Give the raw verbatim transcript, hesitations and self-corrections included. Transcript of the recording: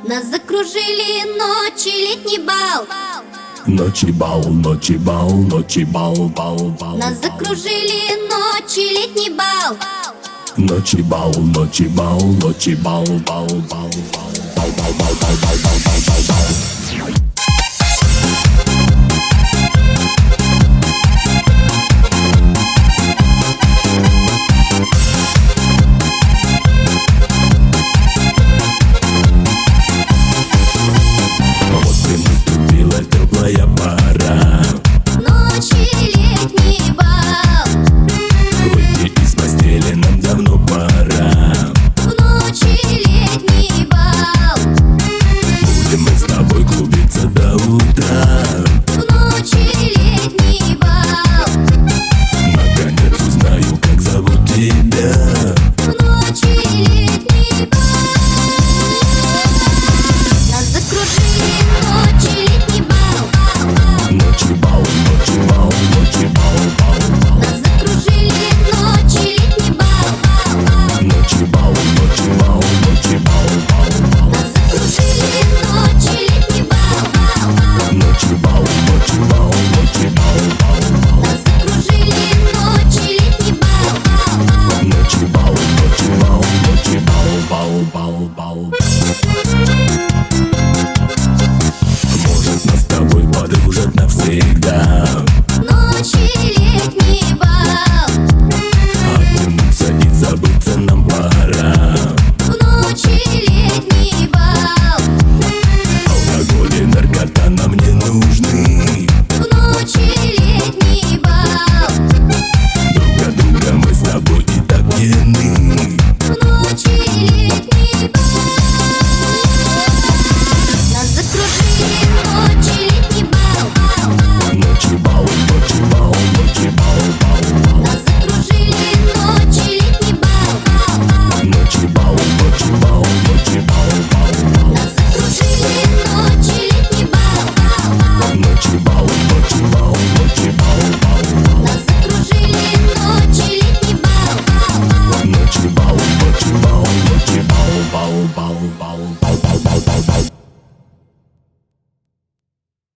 Нас закружили ночи, летний бал. Ночи бал, ночи бал, ночи бал, бал, бал. Нас закружили ночи, летний бал. Ночи бал, ночи бал, ночи бал, бал, бал, бал, бал, бал, бал, бал, бал, бал, бал, бал. Вот и наступила теплая пора. Ночи, летний бал. Выйти из постели нам давно пора. В ночи, летний бал. Будем мы с тобой клубиться до утра. В ночи, летний бал. Наконец узнаю, как зовут тебя. В ночи, летний бал. Нас закружили ночи, летний бал. Ночи бал, ночи бал, ночи бал, бал, бал. Нас закружили ночи, летний бал. Ночи бал, ночи бал, ночи бал, бал, бал. Нас закружили ночи, летний бал. Ночи бал, ночи бал, ночи бал, бал, бал. Нас закружили ночи, летний бал. Ночи бал, ночи бал, ночи бал, бал, бал, бал. Может, нас с тобой подружат навсегда.